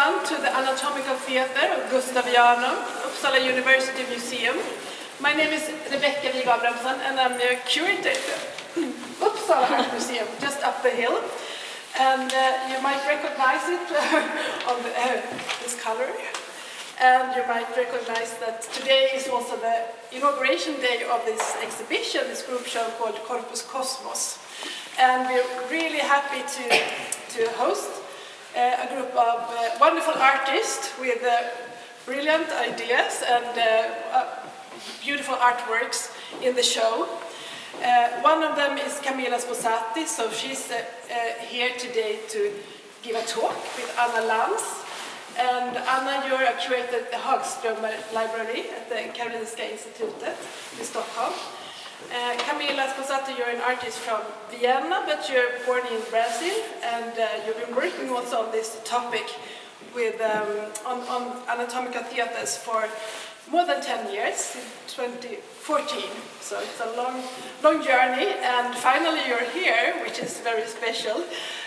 everyone to the Anatomical Theatre of Gustavianum, Uppsala University Museum. My name is Rebecca Wig Abrahamsson and I'm the curator at the Uppsala Art Museum, just up the hill. And you might recognize it on this color. And you might recognize that today is also the inauguration day of this exhibition, this group show called Corpus Cosmos. And we're really happy to host a group of wonderful artists with brilliant ideas and beautiful artworks in the show. One of them is Camilla Sposati, so she's here today to give a talk with Anna Lantz. And Anna, you're a curator at the Hagströmer Library at the Karolinska Institutet in Stockholm. Camilla Sposati, you're an artist from Vienna, but you're born in Brazil, and you've been working also on this topic with on anatomical theatres for more than 10 years, since 2014. So it's a long journey, and finally you're here, which is very special.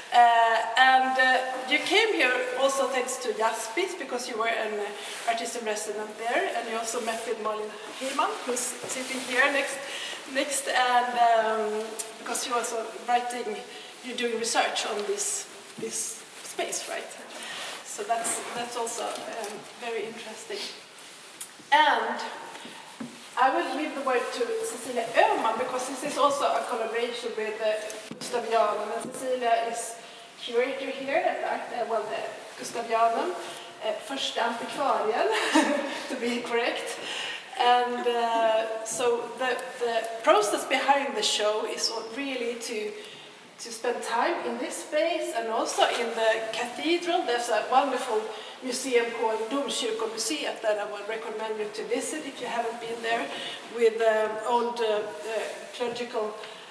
You came here also thanks to Jaspis, because you were an artist in resident there, and you also met with Malin Hillman, who's sitting here next, and because you're also you're doing research on this space, right? So that's also very interesting. And I will leave the word to Cecilia Öhman, because this is also a collaboration with Gustavianum, and Cecilia is curator here at the Gustavianum, första antikvarien, to be correct. And so the process behind the show is really to spend time in this space, and also in the cathedral. There's a wonderful museum called Domkyrkomuseet that I would recommend you to visit if you haven't been there, with old clerical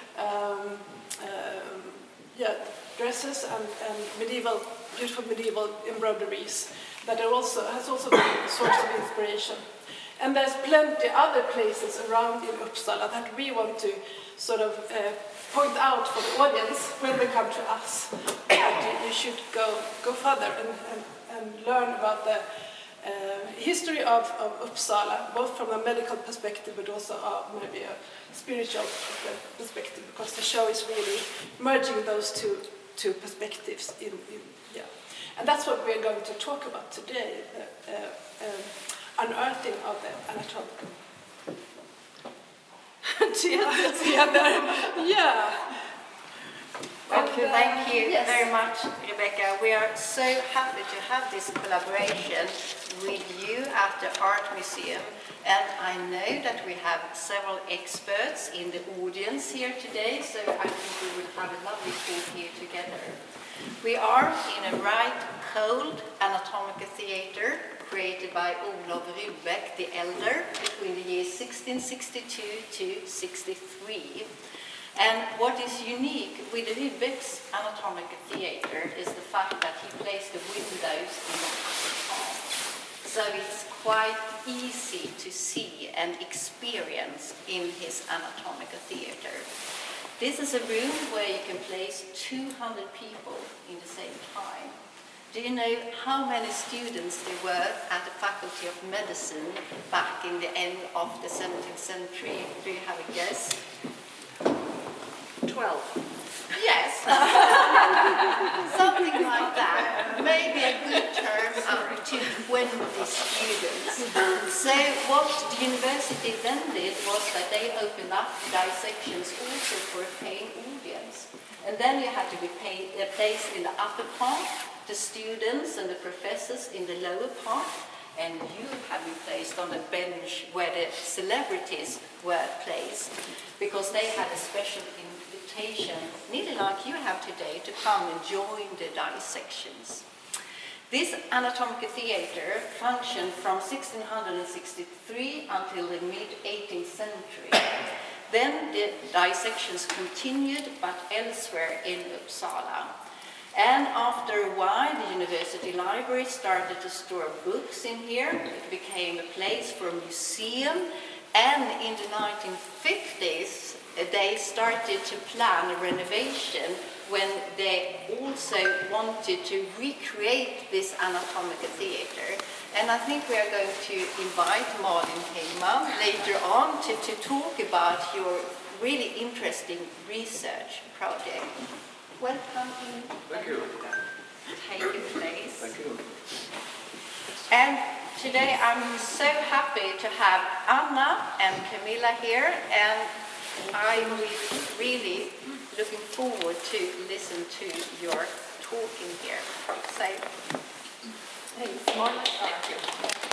dresses and beautiful medieval embroideries that has also been a source of inspiration. And there's plenty other places around in Uppsala that we want to sort of point out for the audience when they come to us. That you should go further and learn about the history of Uppsala, both from a medical perspective but also maybe a spiritual perspective, because the show is really merging those two perspectives and that's what we're going to talk about today, unearthing of the anatomical yeah. Okay, thank you very much, Rebecca. We are so happy to have this collaboration with you at the Art Museum. And I know that we have several experts in the audience here today, so I think we will have a lovely talk here together. We are in a right cold anatomical theatre created by Olof Rudbeck the Elder between the years 1662 to 63. And what is unique with Rudbeck's anatomical theatre is the fact that he placed the windows in the upper part. So it's quite easy to see and experience in his anatomical theatre. This is a room where you can place 200 people in the same time. Do you know how many students there were at the Faculty of Medicine back in the end of the 17th century? Do you have a guess? 12. Yes. Something like that. Maybe a good term up to 20 students. So what the university then did was that they opened up dissections also for a paying audience. And then you had to be placed in the upper part, the students and the professors in the lower part, and you have been placed on the bench where the celebrities were placed, because they had a special invitation, nearly like you have today, to come and join the dissections. This anatomical theatre functioned from 1663 until the mid-18th century. Then the dissections continued, but elsewhere in Uppsala. And after a while, the university library started to store books in here. It became a place for a museum. And in the 1950s, they started to plan a renovation when they also wanted to recreate this anatomical theater. And I think we are going to invite Malin Heyman later on to talk about your really interesting research project. Welcome in. Thank you. Take your place. Thank you. And today I'm so happy to have Anna and Camilla here, and I'm really looking forward to listen to your talking here. So, Hey, Marla. thank you.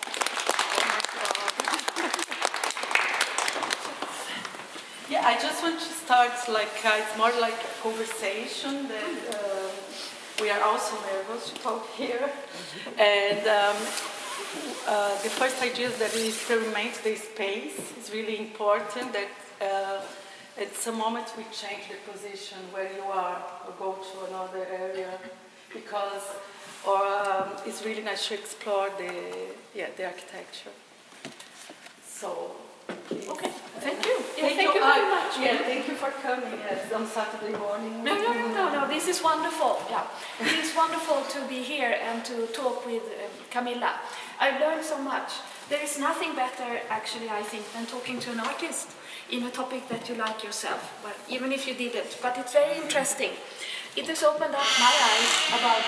Yeah, I just want to start it's more like a conversation that we are also nervous to talk here. And the first idea is that we experiment the space. It's really important that at some moment we change the position where you are or go to another area because it's really nice to explore the architecture. So, please. Okay, thank you. Thank you very much. Yeah, thank you for coming on Saturday morning. No, this is wonderful. Yeah, it is wonderful to be here and to talk with Camilla. I've learned so much. There is nothing better, actually, I think, than talking to an artist in a topic that you like yourself, well, even if you didn't. But it's very interesting. It has opened up my eyes about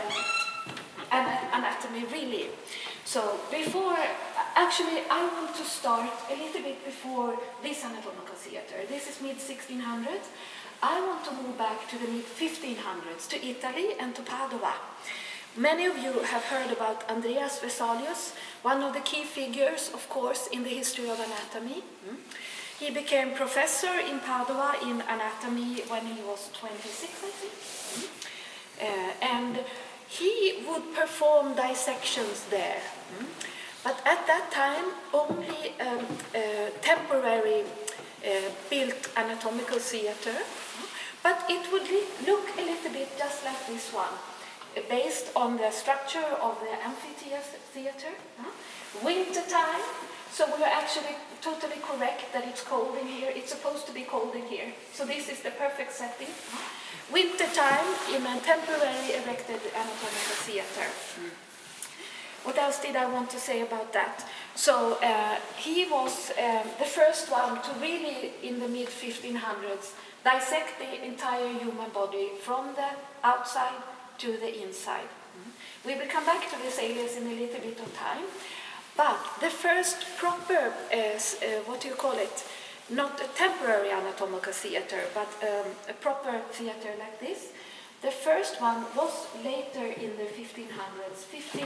anatomy, really. So actually, I want to start a little bit before this anatomical theater. This is mid-1600s. I want to move back to the mid-1500s, to Italy and to Padua. Many of you have heard about Andreas Vesalius, one of the key figures, of course, in the history of anatomy. He became professor in Padua in anatomy when he was 26, I think. And he would perform dissections there. But at that time, only temporary built anatomical theater. But it would look a little bit just like this one, based on the structure of the amphitheater. Winter time, so we're actually totally correct that it's cold in here. It's supposed to be cold in here. So this is the perfect setting. Winter time in a temporary erected anatomical theater. What else did I want to say about that? So he was the first one to really, in the mid-1500s, dissect the entire human body from the outside to the inside. We will come back to this alias in a little bit of time. But the first proper, not a temporary anatomical theater, but a proper theater like this. The first one was later in the 1500s,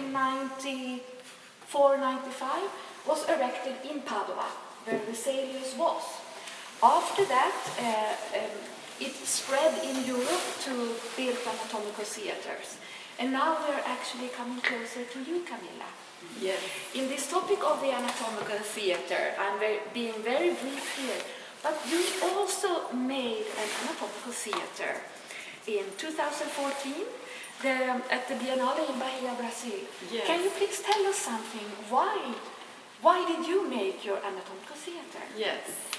1594-95, was erected in Padua, where Vesalius was. After that, it spread in Europe to build anatomical theaters. And now we're actually coming closer to you, Camilla. Yes. In this topic of the anatomical theater, I'm being very brief here, but you also made an anatomical theater in 2014 at the Biennale in Bahia, Brazil. Yes. Can you please tell us something? Why did you make your anatomical theater? Yes.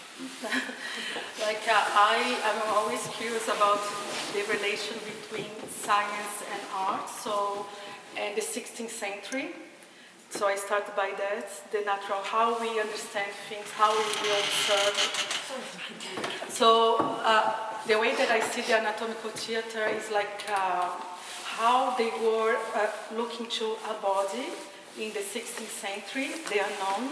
I am always curious about the relation between science and art. So, in the 16th century, so I started by that, the natural, how we understand things, how we observe. So, the way that I see the anatomical theater is like how they were looking to a body in the 16th century, the unknown,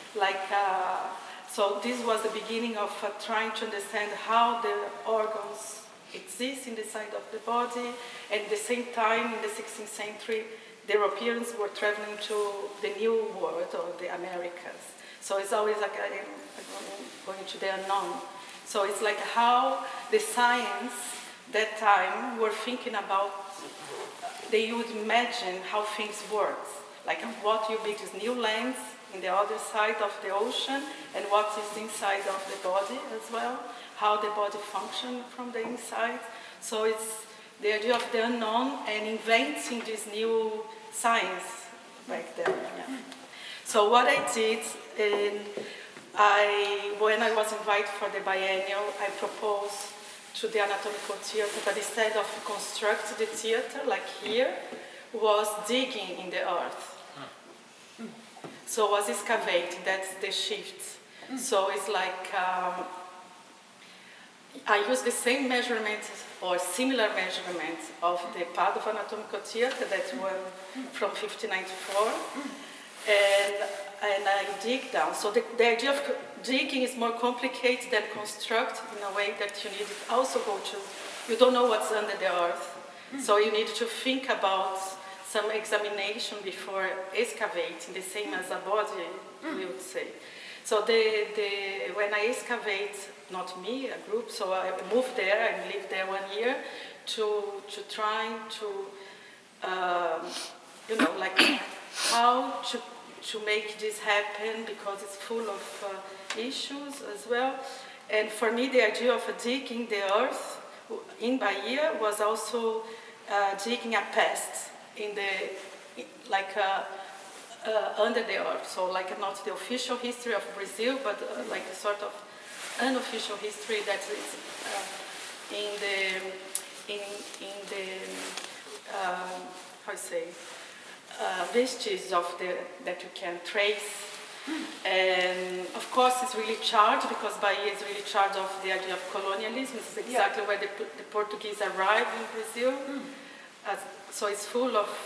so this was the beginning of trying to understand how the organs exist in the side of the body. And at the same time, in the 16th century, the Europeans were traveling to the New World or the Americas. So it's always like going to the unknown. So it's like how the science that time were thinking about, they would imagine how things work. Like what you build is new lands in the other side of the ocean, and what is inside of the body as well, how the body functions from the inside. So it's the idea of the unknown and inventing this new science back there. Yeah. So what I did, when I was invited for the biennial, I proposed to the anatomical theater that instead of construct the theater like here, was digging in the earth. So was excavating, that's the shift. So it's like, I use the same measurements or similar measurements of the Padova Anatomical Theater that were from 1594. And I dig down. So the idea of digging is more complicated than construct in a way that you need to also go to, you don't know what's under the earth. So you need to think about some examination before excavating, the same as a body, we would say. So when I excavate, not me, a group, so I moved there and lived there 1 year to try to, like how to make this happen, because it's full of issues as well. And for me, the idea of digging the earth in Bahia was also digging a past in under the earth. So like not the official history of Brazil, but like a sort of unofficial history that is in the how you say, vestiges of that you can trace. And of course it's really charged, because Bahia is really charged of the idea of colonialism. It's exactly where the Portuguese arrived in Brazil. So it's full of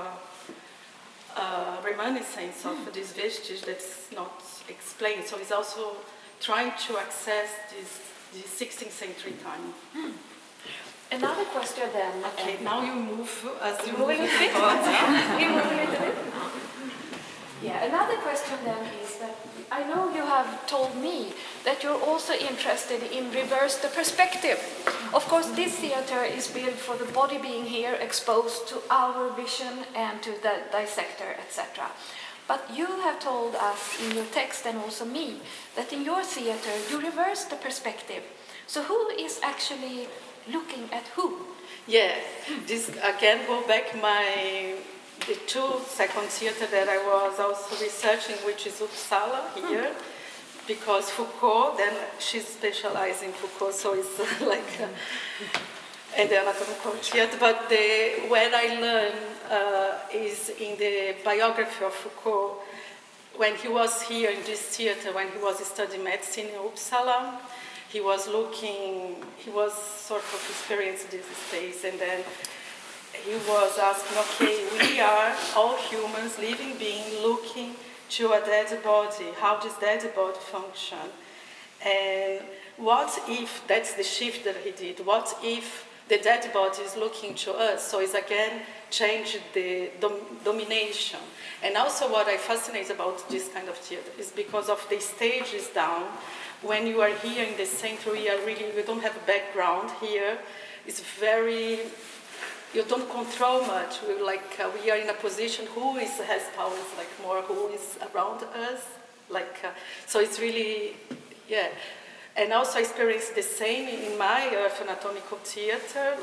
reminiscence of these vestiges that's not explained. So it's also trying to access this 16th century time. Another question then. Okay, now you move as you move a move little bit. You move a little bit. Yeah, another question then is that I know you have told me that you're also interested in reverse the perspective. Of course, this theater is built for the body being here, exposed to our vision and to the dissector, etc. But you have told us in your text, and also me, that in your theater you reverse the perspective. So who is actually looking at who? Yeah, this again go back the second theater that I was also researching, which is Uppsala here, because Foucault, then she's specialized in Foucault, so it's like, and the anatomical theater. But where I learned is in the biography of Foucault, when he was here in this theater, when he was studying medicine in Uppsala, he was sort of experiencing this space, and then he was asking, okay, we are all humans, living beings, looking to a dead body. How does dead body function? And what if, that's the shift that he did, what if the dead body is looking to us? So it's again changed the domination. And also what I fascinate about this kind of theater is because of the stages down. When you are here in the center, we don't have a background here. It's very, you don't control much. We are in a position, has powers, like more, who is around us. So it's really, yeah. And also I experienced the same in my Earth Anatomical Theater,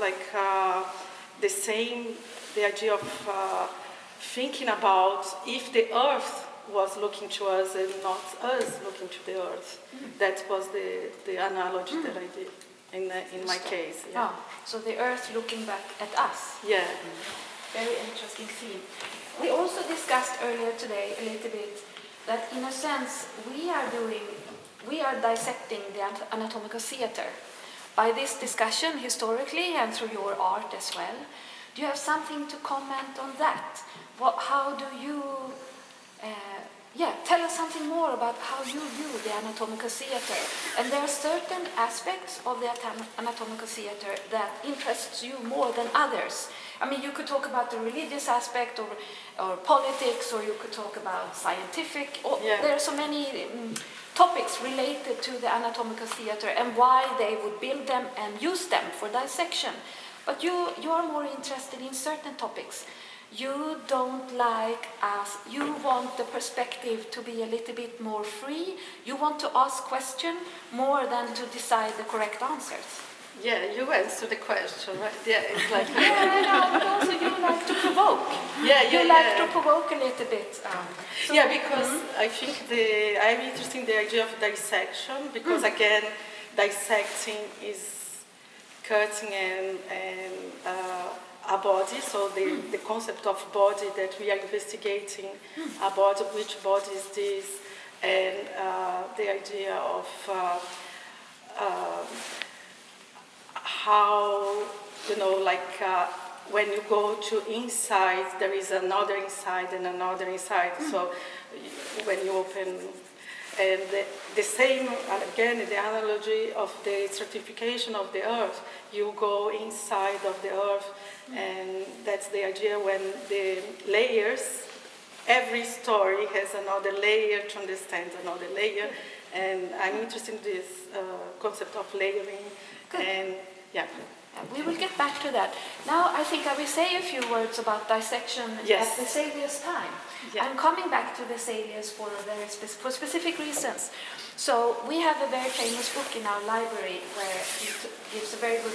the idea of thinking about if the Earth was looking to us and not us looking to the Earth. That was the analogy that I did in my case. Yeah. So the Earth looking back at us. Yeah. Very interesting theme. We also discussed earlier today a little bit that in a sense we are dissecting the anatomical theater. By this discussion historically and through your art as well, do you have something to comment on that? How do you tell us something more about how you view the anatomical theater. And there are certain aspects of the anatomical theater that interests you more than others. I mean, you could talk about the religious aspect or politics, or you could talk about scientific. There are so many topics related to the anatomical theater and why they would build them and use them for dissection. But you are more interested in certain topics. You don't like us, you want the perspective to be a little bit more free. You want to ask questions more than to decide the correct answers. Yeah, you answered the question, right? Yeah, it's like Yeah, I know, but also you like to provoke. You like to provoke a little bit. So- yeah, because I think I'm interested in the idea of dissection because again, dissecting is cutting and a body. So the concept of body that we are investigating, a body, which body is this, and the idea of how, when you go to inside, there is another inside and another inside. So when you open, and the same, again, the analogy of the stratification of the earth, you go inside of the earth, and that's the idea when the layers, every story has another layer to understand another layer, and I'm interested in this concept of layering. Good. And yeah. We will get back to that. Now I think I will say a few words about dissection Yes. at Vesalius' time. Yeah. I'm coming back to Vesalius for for specific reasons. So we have a very famous book in our library where he gives a very good,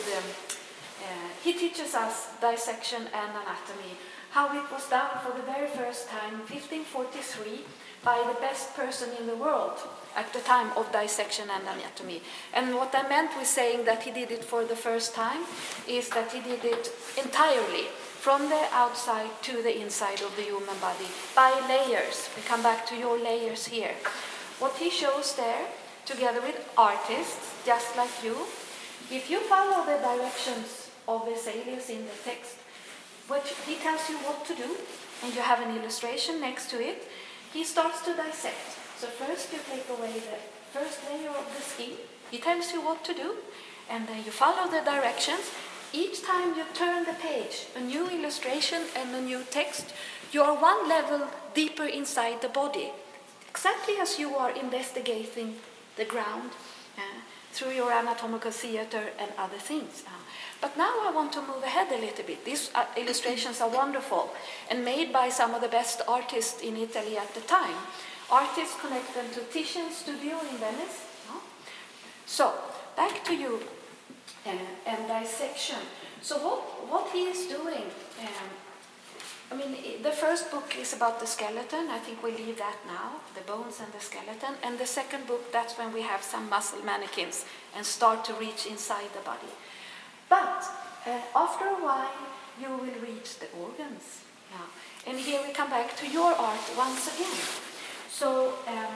he teaches us dissection and anatomy, how it was done for the very first time, 1543, by the best person in the world at the time of dissection and anatomy. And what I meant with saying that he did it for the first time is that he did it entirely, from the outside to the inside of the human body, by layers. We come back to your layers here. What he shows there, together with artists, just like you, if you follow the directions of Vesalius in the text, which he tells you what to do, and you have an illustration next to it, he starts to dissect. So first you take away the first layer of the skin, he tells you what to do, and then you follow the directions. Each time you turn the page, a new illustration and a new text, you are one level deeper inside the body, exactly as you are investigating the ground through your anatomical theater and other things. But now I want to move ahead a little bit. These illustrations are wonderful and made by some of the best artists in Italy at the time. Artists connect them to Titian's studio in Venice. So, back to you and dissection. So what he is doing, the first book is about the skeleton. I think we'll leave that now, the bones and the skeleton. And the second book, that's when we have some muscle mannequins and start to reach inside the body. But after a while, you will reach the organs. Yeah. And here we come back to your art once again. So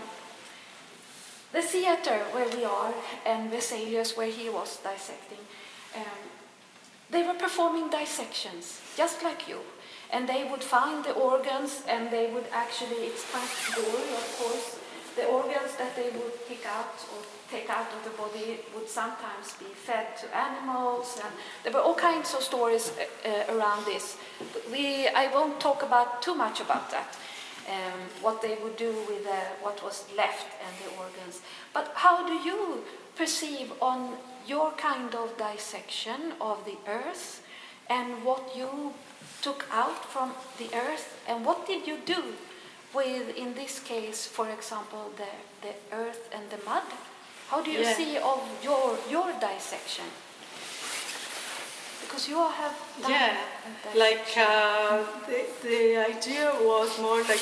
the theater where we are and Vesalius where he was dissecting, they were performing dissections, just like you. And they would find the organs and they would actually, it's quite gory, of course, the organs that they would pick out or take out of the body would sometimes be fed to animals, and there were all kinds of stories around this. I won't talk about too much about that, what they would do with what was left and the organs. But how do you perceive on your kind of dissection of the earth and what you took out from the earth, and what did you do with, in this case, for example, the earth and the mud? How do you see of your dissection? Because you all have done the idea was more like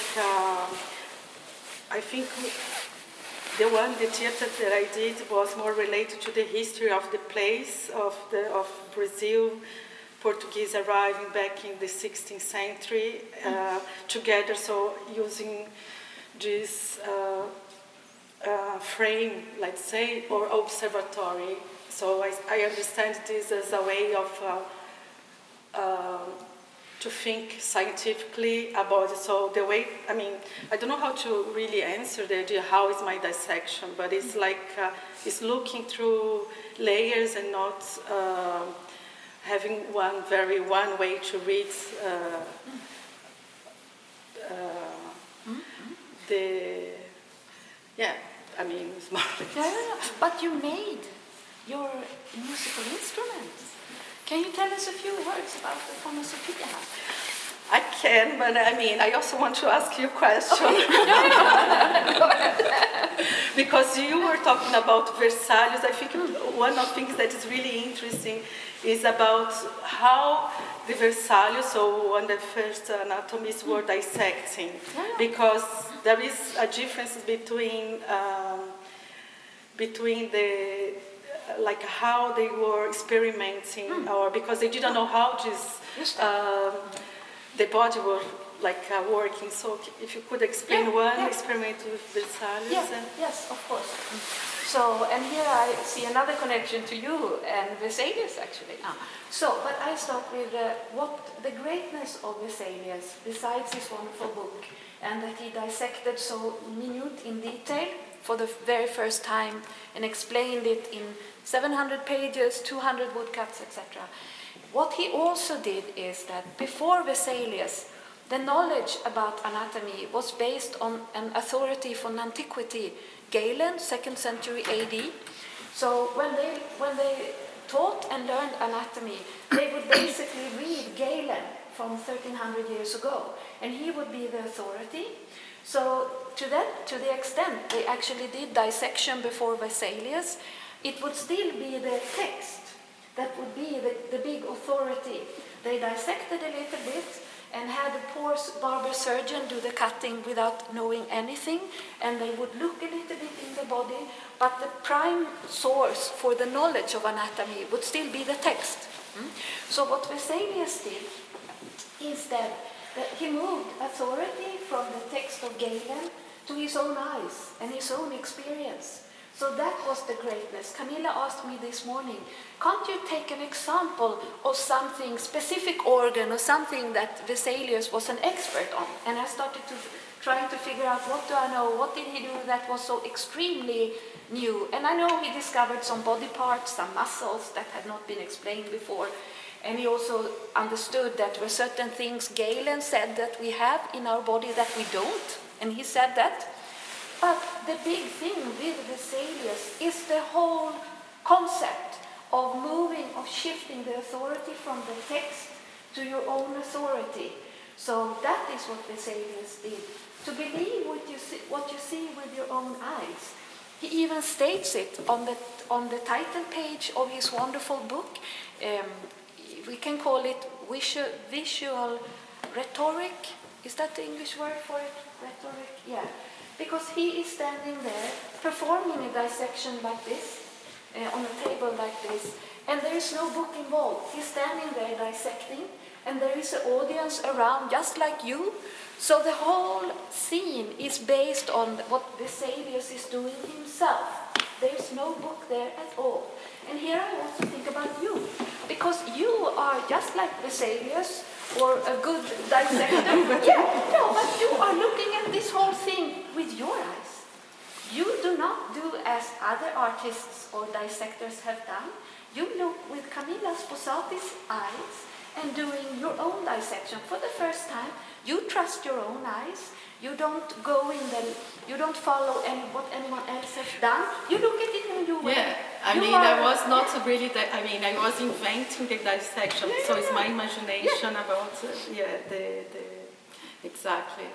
I think the theater that I did was more related to the history of the place of Brazil. Portuguese arriving back in the 16th century together, so using this frame, let's say, or observatory. So I understand this as a way of to think scientifically about it. So the way, I don't know how to really answer the idea, how is my dissection, but it's like, it's looking through layers and not having one way to read it's more like But you made your musical instruments. Can you tell us a few words about the phonosophia? I can, but I also want to ask you a question. Okay. Go ahead. Because you were talking about Versailles, I think one of the things that is really interesting is about how the Versailles, so when the first anatomists were dissecting, because there is a difference between the like how they were experimenting, or because they didn't know how the body was like working. So if you could explain one experiment with Versailles. Yes, of course. So, and here I see another connection to you and Vesalius actually. So, but I start with what the greatness of Vesalius, besides his wonderful book, and that he dissected so minute in detail for the very first time and explained it in 700 pages, 200 woodcuts, etc. What he also did is that before Vesalius, the knowledge about anatomy was based on an authority from antiquity, Galen, 2nd century AD. So when they taught and learned anatomy, they would basically read Galen from 1300 years ago, and he would be the authority. So to the extent they actually did dissection before Vesalius, it would still be the text that would be the big authority. They dissected a little bit and had a poor barber surgeon do the cutting without knowing anything, and they would look a little bit in the body, but the prime source for the knowledge of anatomy would still be the text. So what Vesalius did is that he moved authority from the text of Galen to his own eyes and his own experience. So that was the greatness. Camilla asked me this morning, can't you take an example of something, specific organ or something that Vesalius was an expert on? And I started trying to figure out, what do I know? What did he do that was so extremely new? And I know he discovered some body parts, some muscles that had not been explained before. And he also understood that there were certain things Galen said that we have in our body that we don't. And he said that. But the big thing with Vesalius is the whole concept of moving, of shifting the authority from the text to your own authority. So that is what Vesalius did. To believe what you see with your own eyes. He even states it on the title page of his wonderful book. We can call it visual rhetoric. Is that the English word for it? Rhetoric? Yeah. Because he is standing there performing a dissection like this, on a table like this, and there is no book involved. He's standing there dissecting, and there is an audience around just like you. So the whole scene is based on what Vesalius is doing himself. There's no book there at all. And here I also think about you, because you are just like Vesalius, or a good dissector. But you are looking at this whole thing with your eyes. You do not do as other artists or dissectors have done. You look with Camilla Sposati's eyes and doing your own dissection for the first time. You trust your own eyes. You don't go you don't follow what anyone else has done. You look at it in your way. Yeah, I was not really I was inventing the dissection, so it's my imagination about, exactly.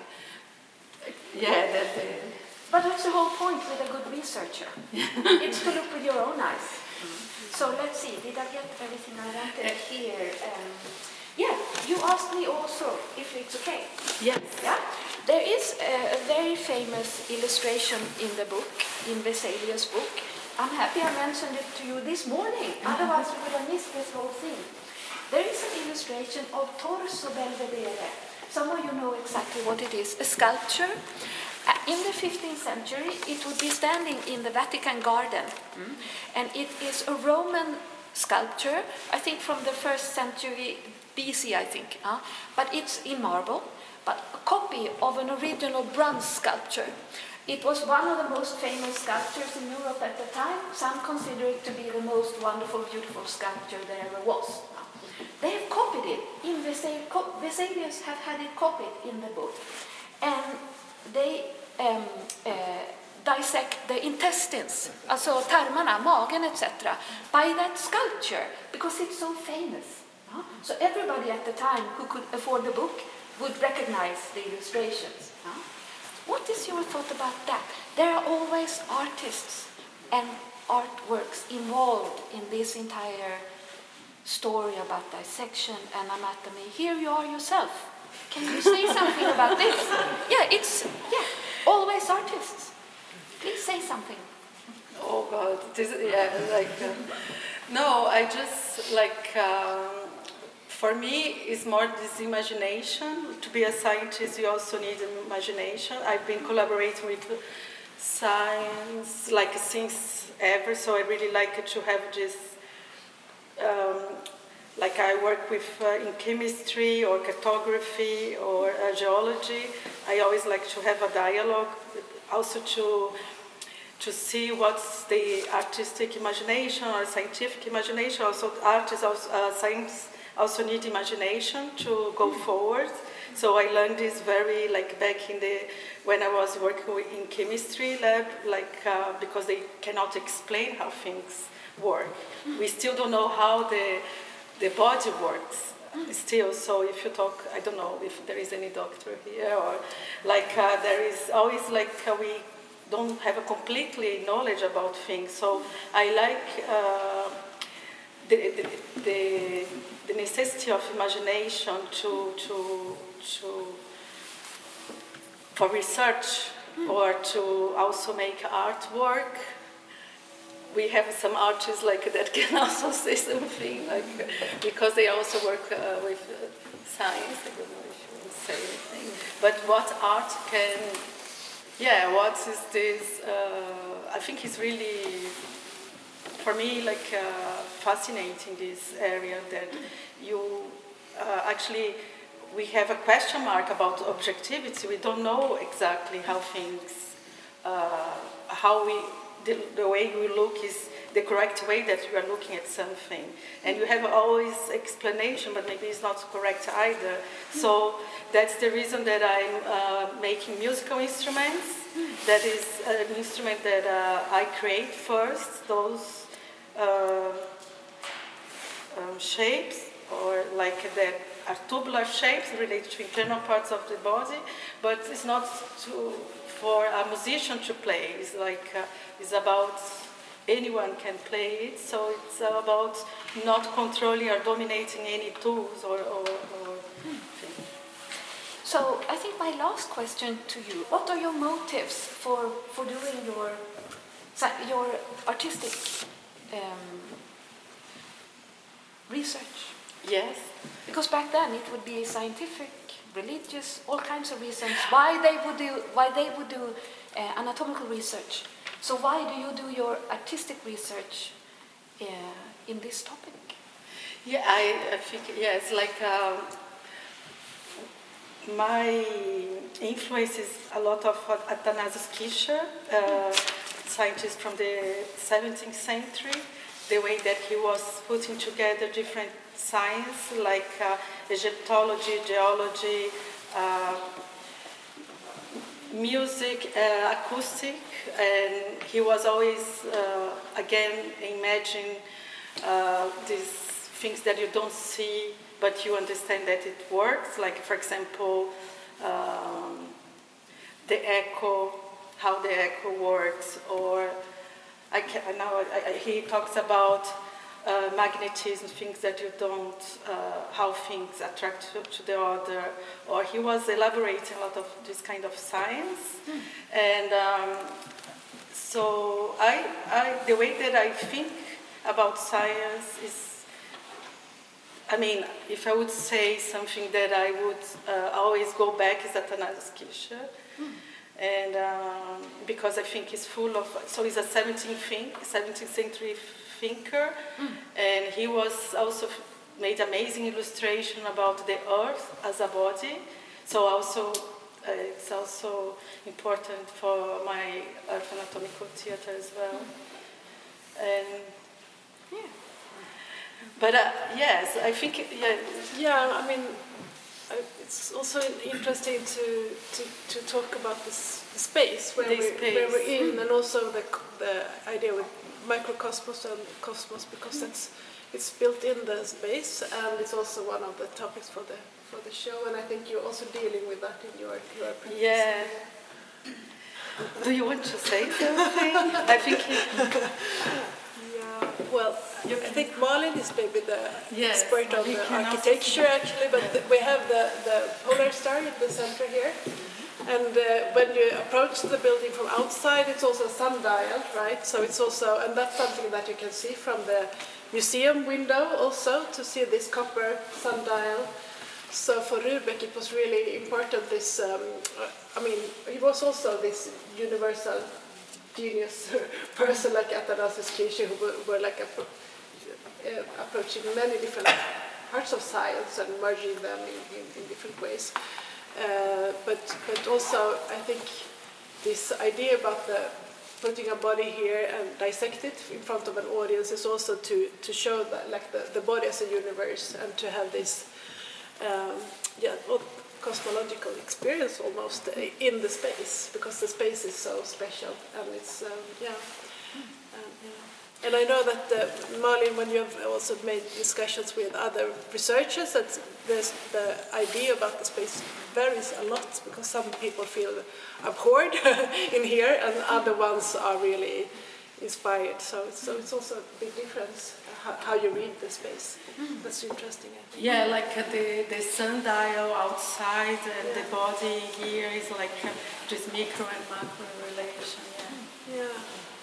But that's the whole point with a good researcher. It's to look with your own eyes. So let's see, did I get everything I wanted here? You asked me also if it's okay. Yes. Yeah? There is a very famous illustration in the book, in Vesalius' book. I'm happy I mentioned it to you this morning, otherwise we would have missed this whole thing. There is an illustration of Torso Belvedere. Some of you know exactly what it is, a sculpture. In the 15th century, it would be standing in the Vatican garden. And it is a Roman sculpture, I think from the 1st century BC, I think. But it's in marble, but a copy of an original bronze sculpture. It was one of the most famous sculptures in Europe at the time. Some consider it to be the most wonderful, beautiful sculpture there ever was. They have copied it. Vesalius have had it copied in the book. And they dissect the intestines, alltså tarmarna, magen, etc. by that sculpture, because it's so famous. So everybody at the time who could afford the book would recognize the illustrations. What is your thought about that? There are always artists and artworks involved in this entire story about dissection and anatomy. Here you are yourself. Can you say something about this? Always artists. Please say something. Oh God, no, I just for me, it's more this imagination. To be a scientist, you also need imagination. I've been collaborating with science since ever, so I really like to have this. I work with in chemistry or cartography or geology. I always like to have a dialogue, also to see what's the artistic imagination or scientific imagination. Also, artists, science also need imagination to go forward. So I learned this very back when I was working in chemistry lab, because they cannot explain how things work. We still don't know how the body works still. So if you talk, I don't know if there is any doctor here or there is always we don't have a completely knowledge about things. So I like the necessity of imagination for research or to also make artwork. We have some artists that can also say something because they also work with science. I don't know if you want to say anything. But what art can, what is this? I think it's really, for me, fascinating this area that you actually, we have a question mark about objectivity. We don't know exactly how things, the way we look is the correct way that you are looking at something. And you have always explanation, but maybe it's not correct either. So that's the reason that I'm making musical instruments. That is an instrument that I create first, those shapes, or that are tubular shapes related to internal parts of the body, but it's not for a musician to play. It's it's about anyone can play it, so it's about not controlling or dominating any tools or things. So I think my last question to you, what are your motives for doing your artistic research? Yes. Because back then it would be scientific, religious, all kinds of reasons why they would do anatomical research. So why do you do your artistic research in this topic? Yeah, I think it's my influence is a lot of Athanasius Kircher, scientist from the 17th century. The way that he was putting together different science Egyptology, geology, music, acoustic, and he was always again imagining these things that you don't see, but you understand that it works. For example, the echo, how the echo works, or he talks about magnetism, things that you don't, how things attract to the other, or he was elaborating a lot of this kind of science. And so the way that I think about science is, if I would say something that I would always go back is Athanasius Kircher. And because I think he's full of, so he's a 17th century thinker, and he was also made amazing illustration about the earth as a body. So also it's also important for my Earth Anatomical Theater as well. And but yes, I think it's also interesting to talk about this space where we're in, and also the idea with microcosmos and cosmos, because it's built in the space, and it's also one of the topics for the show. And I think you're also dealing with that in your presentation. Yeah. Do you want to say something? I think Yeah, well, I think Malin is maybe the Yes, expert of we the can also architecture actually, but we have the Polar Star in the center here. And when you approach the building from outside, it's also a sundial, right? So it's also, and that's something that you can see from the museum window also, to see this copper sundial. So for Rudbeck it was really important, this, he was also this universal genius person like Athanasius Kircher, who were like approaching many different parts of science and merging them in different ways. But also I think this idea about putting a body here and dissect it in front of an audience is also to show that, like the body as a universe, and to have this cosmological experience almost in the space, because the space is so special, and it's And I know that Malin, when you have also made discussions with other researchers, that the idea about the space varies a lot, because some people feel abhorred in here, and other ones are really inspired. So it's also a big difference how you read the space. That's interesting, I think. yeah, like the sundial outside and the body here is like just micro and macro relation. Yeah.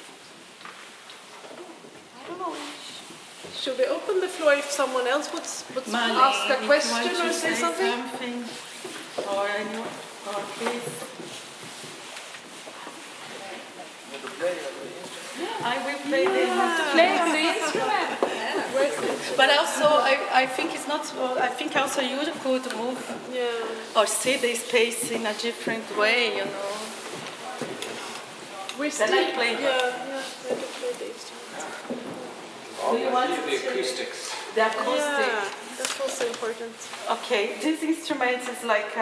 Should we open the floor if someone else would ask a question or say something? Or anyone, or please. I will play the instrument. Play on the instrument. But also, I think it's not. I think also you could move or see the space in a different way. You know. We Then I play. Yeah, I can play the instrument. Do you want the acoustics? the acoustic? Yeah, that's also important. Okay, this instrument is like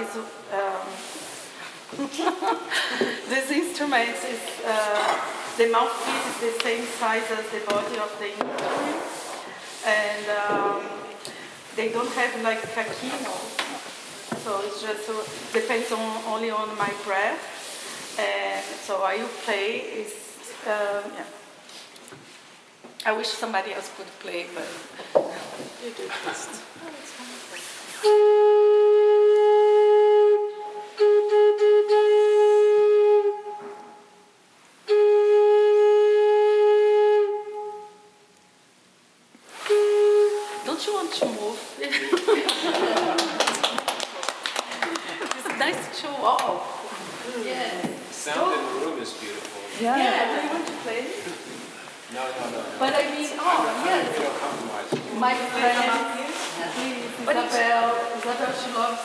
this instrument is the mouthpiece is the same size as the body of the instrument, and they don't have like a keynote, so it's just depends only on my breath, and so I will play is I wish somebody else could play, but You do best. don't you want to move? It's nice to show off. The sound in the room is beautiful. Yeah, do you want to play? No. But I mean, We don't compromise. my friend, Isabel, she loves.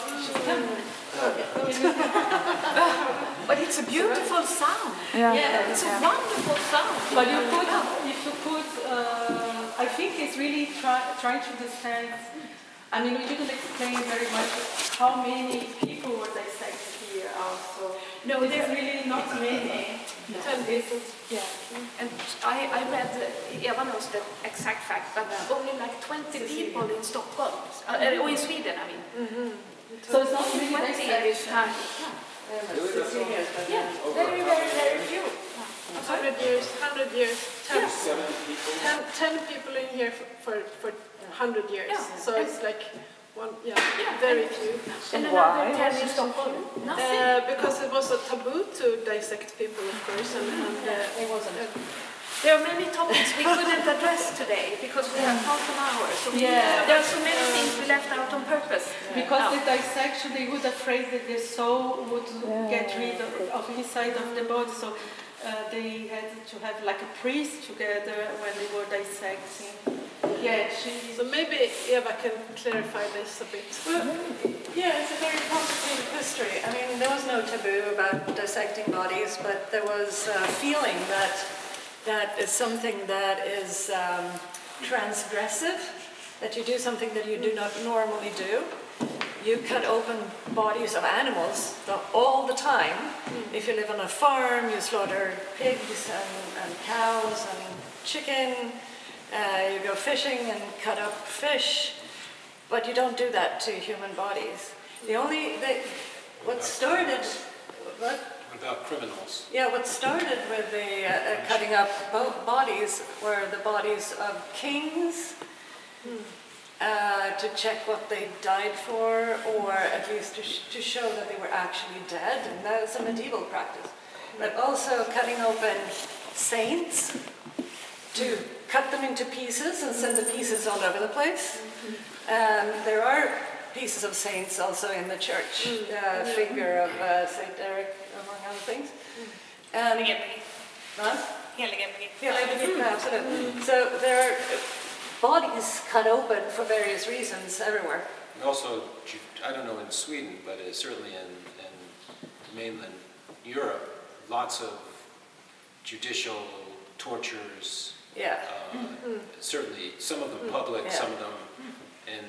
But it's a beautiful sound. Yeah, It's a wonderful sound. but you could, if you could, I think it's really trying to understand. I mean, we didn't explain very much how many people were dissected here also. No, this is really not many. 10 people. Yeah. And I read, Eva knows the exact fact, but only like 20 people in Stockholm, or in Sweden, I mean. So it's not really 20 in this time. Yeah, very, very, very few. 100 years, 70 people. 10 people in here for 100 years. Yeah. So it's like very few. And another 10 in Stockholm. Nothing. Because it was a taboo to dissect people, of course, and It wasn't. There are many topics we couldn't address today because we have half an hour. So there are so many things we left out on purpose. Because the dissection, they would afraid that the soul would get rid of inside of the body, so they had to have like a priest together when they were dissecting. Yeah, So maybe Eva can clarify this a bit. Well, yeah, it's a very complicated history. I mean, there was no taboo about dissecting bodies, but there was a feeling that is something that is transgressive, that you do something that you do not normally do. You cut open bodies of animals all the time. If you live on a farm, you slaughter pigs and cows and chicken. You go fishing and cut up fish, but you don't do that to human bodies. What started What about criminals? Yeah, what started with the cutting up bodies were the bodies of kings to check what they died for, or at least to show that they were actually dead. And that was a medieval practice. But also cutting open saints to cut them into pieces and send the pieces all over the place. There are pieces of saints also in the church, figure of Saint Eric, among other things. And Heliga Birgitta, absolutely. So there are bodies cut open for various reasons everywhere. And also, I don't know in Sweden, but certainly in mainland Europe, lots of judicial tortures. Yeah. Certainly, some of them public, some of them in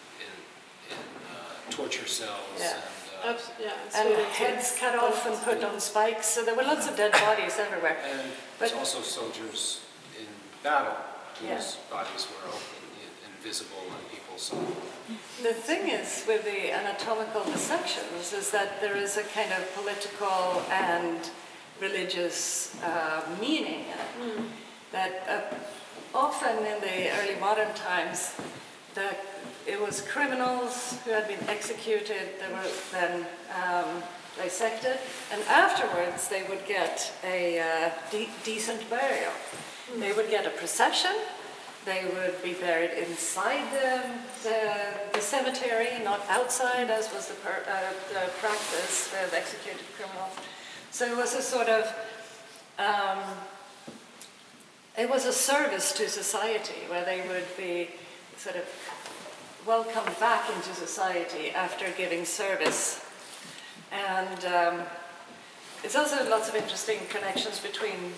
torture cells. Yeah. And, And heads cut off and put on spikes. So there were lots of dead bodies everywhere. and there's also soldiers in battle whose bodies were open, invisible, and people saw them. The thing is with the anatomical dissections is that there is a kind of political and religious meaning in it. That often in the early modern times, it was criminals who had been executed, they were then dissected, and afterwards they would get a decent burial. They would get a procession, they would be buried inside the cemetery, not outside, as was the practice with executed criminals. So it was a sort of, it was a service to society where they would be sort of welcomed back into society after giving service. And it's also lots of interesting connections between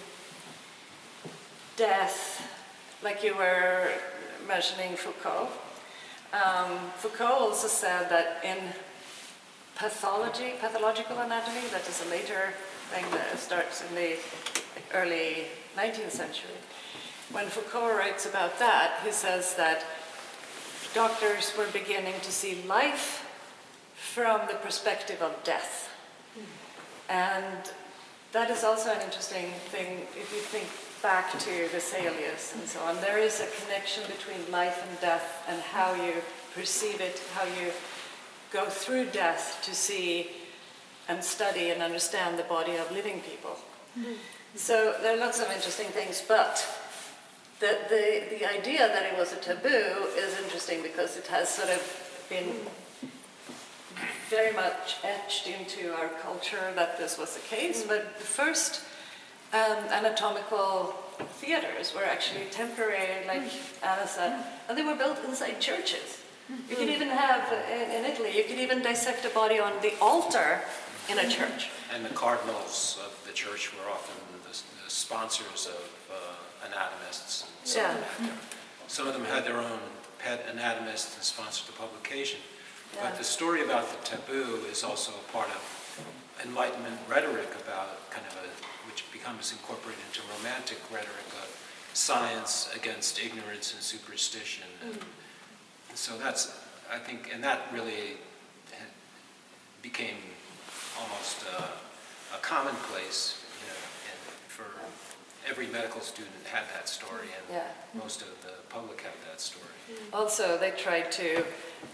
death, like you were mentioning Foucault. Foucault also said that in pathological anatomy, that is a later thing that starts in the early 19th century. When Foucault writes about that, he says that doctors were beginning to see life from the perspective of death. And that is also an interesting thing if you think back to Vesalius and so on. There is a connection between life and death and how you perceive it, how you go through death to see and study and understand the body of living people. So there are lots of interesting things, but the idea that it was a taboo is interesting because it has sort of been very much etched into our culture that this was the case. But the first anatomical theaters were actually temporary, like Anna said, and they were built inside churches. You could even have, in Italy, you could even dissect a body on the altar in a church. And the cardinals of the church were often the sponsors of anatomists. And some of them had their own pet anatomists and sponsored the publication. But the story about the taboo is also a part of Enlightenment rhetoric about which becomes incorporated into romantic rhetoric of science against ignorance and superstition. And so that's, I think, and that really became almost a commonplace, for every medical student had that story, and most of the public had that story. Also, they tried to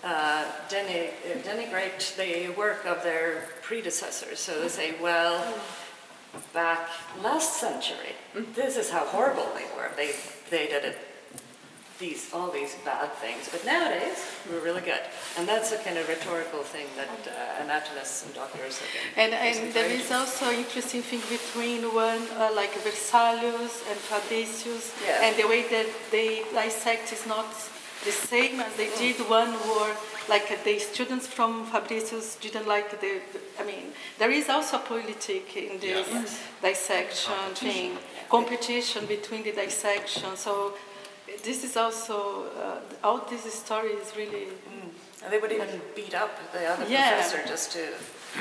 denigrate the work of their predecessors. So they say, well, back last century, this is how horrible they were. They did it, all these bad things. But nowadays, we're really good. And that's a kind of rhetorical thing that anatomists and doctors have been. And there is also an interesting thing between one, like Vesalius and Fabricius, and the way that they dissect is not the same as they did. One were like the students from Fabricius didn't like there is also politic in this dissection thing, competition between the dissection. So this is also, all this story is really... And they would even beat up the other professor just to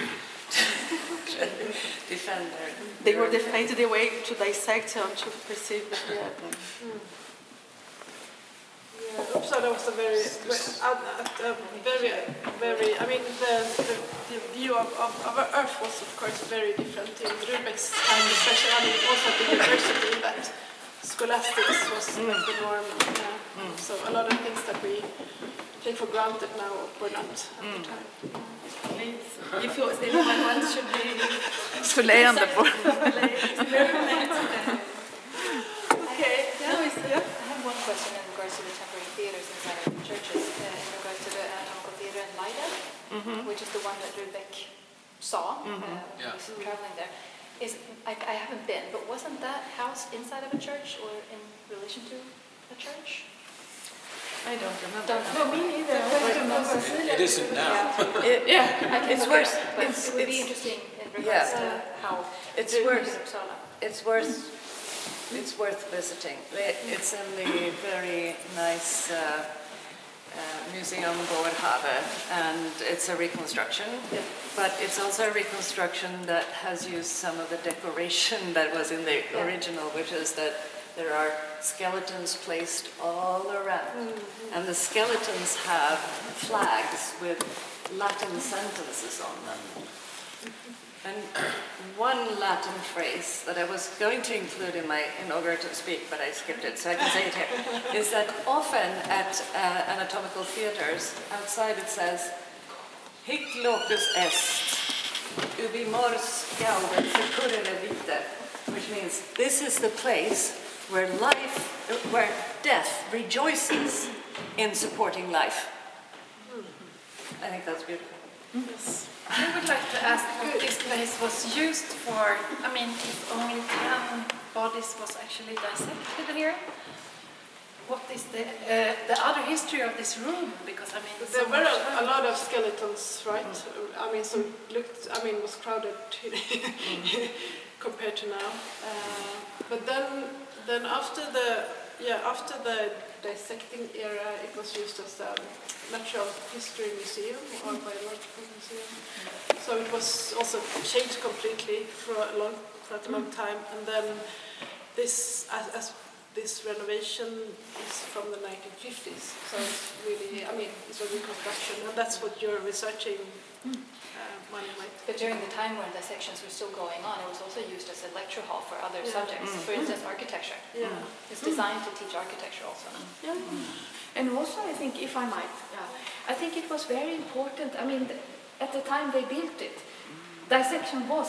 defend their... They were defending the way to dissect and to perceive the Uppsala was a very, very. I mean, the view of Earth was, of course, very different in Rudbeck's time, especially. I mean, also at the university, that scholastics was like the norm. So a lot of things that we take for granted now were not at the time. If anyone wants should be Så leende på. Okay. I have one question in regards to the temporary theatres inside of the churches, in regards to the anatomical theatre in Leiden, which is the one that Rudbeck saw when he was traveling there. I haven't been, but wasn't that house inside of a church or in relation to a church? I don't remember. No, me neither. It isn't now. It's worth. It would be interesting in regards to how It's worth. It's worth visiting. It's in the very nice Museum Gårdhave, and it's a reconstruction. But it's also a reconstruction that has used some of the decoration that was in the original, which is that there are skeletons placed all around. And the skeletons have flags with Latin sentences on them. And one Latin phrase that I was going to include in my inaugurative speak, but I skipped it, so I can say it here, is that often at anatomical theatres, outside it says, Hic locus est, ubi mors gaudet securere vitae, which means this is the place where death rejoices in supporting life. I think that's beautiful. Yes. I would like to ask what this place was used for. I mean, if only 10 bodies was actually dissected here. What is the other history of this room? Because I mean, There were a lot of skeletons, right? I mean, so it looked. I mean, it was crowded compared to now. But then after the dissecting era, it was used as a natural history museum or biological museum. So it was also changed completely for quite a long time. And then this renovation is from the 1950s. So it's really, I mean, it's a reconstruction, and that's what you're researching. But during the time when dissections were still going on, it was also used as a lecture hall for other subjects. For instance, architecture. It's designed to teach architecture also. And also, I think, if I might, I think it was very important. I mean, at the time they built it, dissection was,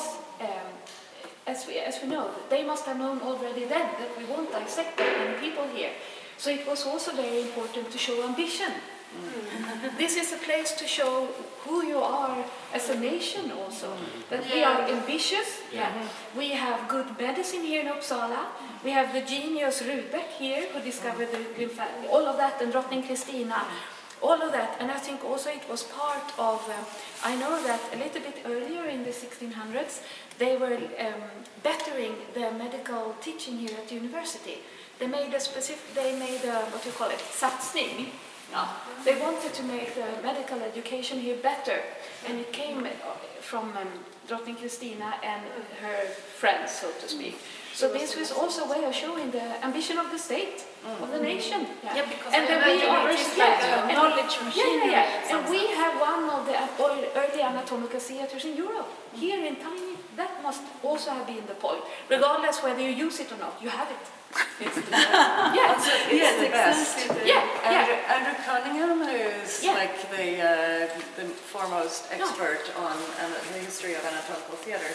as we know, they must have known already then that we won't dissect that many people here. So it was also very important to show ambition. This is a place to show who you are as a nation also. That we are ambitious. We have good medicine here in Uppsala. We have the genius Rudbeck here who discovered all of that, and Drottning Kristina. All of that. And I think also it was part of, I know that a little bit earlier in the 1600s, they were bettering the medical teaching here at the university. They made what you call it, satsning. They wanted to make the medical education here better, and it came from Drottning Kristina and her friends, so to speak. So this was also a way of showing the ambition of the state, of the nation. Because and I imagine it is like a knowledge machine. And we have one of the early anatomical theatres in Europe, here in Tiny. That must also have been the point, regardless whether you use it or not. You have it. It's the best. It's the best. Andrew Cunningham, who's like the foremost expert on the history of anatomical theatre,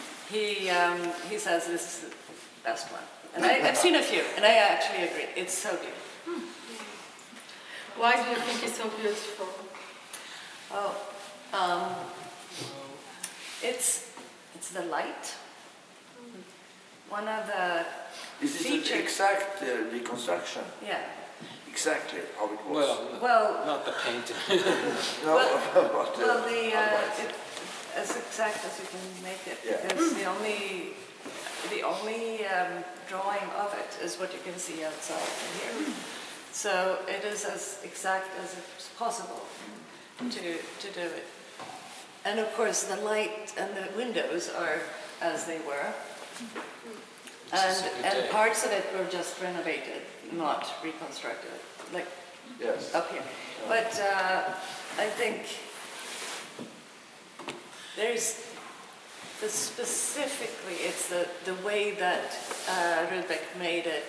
he says this is the best one. And I've seen a few, and I actually agree. It's so beautiful. Why do you think it's so beautiful? It's the light. One of the This is an exact reconstruction. Yeah. Exactly how it was. Well, not the painting. as exact as you can make it, because the only drawing of it is what you can see outside here. So it is as exact as it's possible to do it. And of course, the light and the windows are as they were. And parts of it were just renovated, not reconstructed. Like Yes. up here. But I think there's specifically, it's the way that Rudbeck made it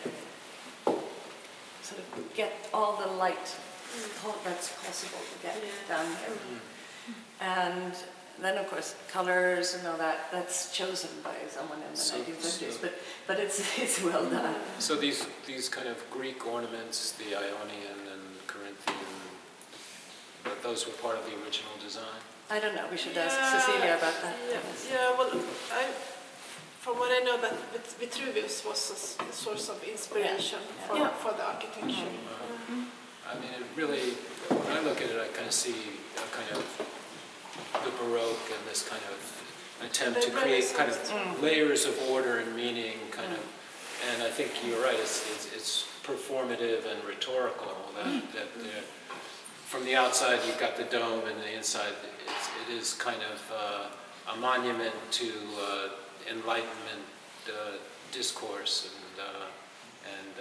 sort of get all the light that's possible to get down here. And then of course colors and all that's chosen by someone in the 1950s, but it's well done. So these kind of Greek ornaments, the Ionian and Corinthian, those were part of the original design? I don't know, we should ask Cecilia about that. Yeah, well, from what I know, that Vitruvius was a source of inspiration for the architecture. I mean, it really, when I look at it, I kind of see a kind of the Baroque and this kind of attempt to create kind of layers of order and meaning, kind of. And I think you're right. It's performative and rhetorical. That from the outside you've got the dome, and the inside it is kind of a monument to Enlightenment discourse and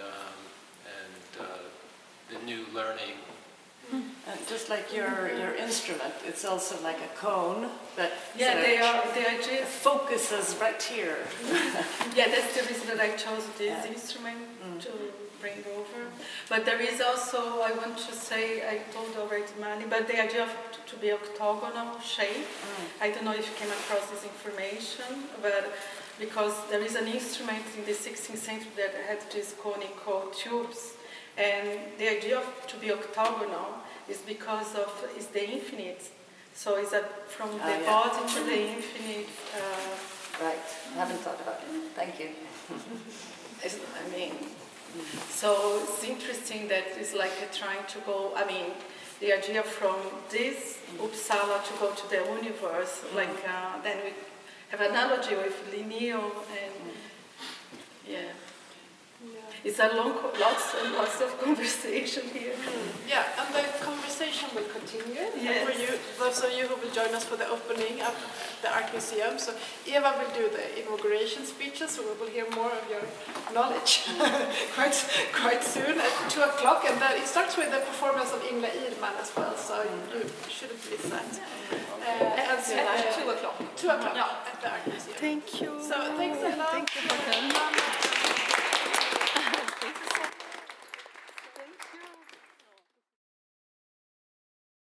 the new learning. Just like your instrument, it's also like a cone that they are just focuses right here. That's the reason that I chose this instrument to bring over. But there is also, I want to say, I told already Mani, but the idea of to be octagonal shape. I don't know if you came across this information, but because there is an instrument in the 16th century that had these conical tubes. And the idea of to be octagonal is because of is the infinite. So it's from the body to the infinite. Right, I haven't thought about it. Thank you. So it's interesting that it's like trying to go, the idea from this Uppsala to go to the universe, then we have analogy with Linneo and It's a lots and lots of conversation here. Yeah, and the conversation will continue. Yes. And for you, those of you who will join us for the opening of the Art Museum, so Eva will do the inauguration speeches, so we will hear more of your knowledge quite soon at 2 o'clock. And then it starts with the performance of Ingela Irman as well, so you shouldn't miss that. At 2 o'clock. 2 o'clock at the Art Museum. Thank you. So thanks a lot. Thank you for coming.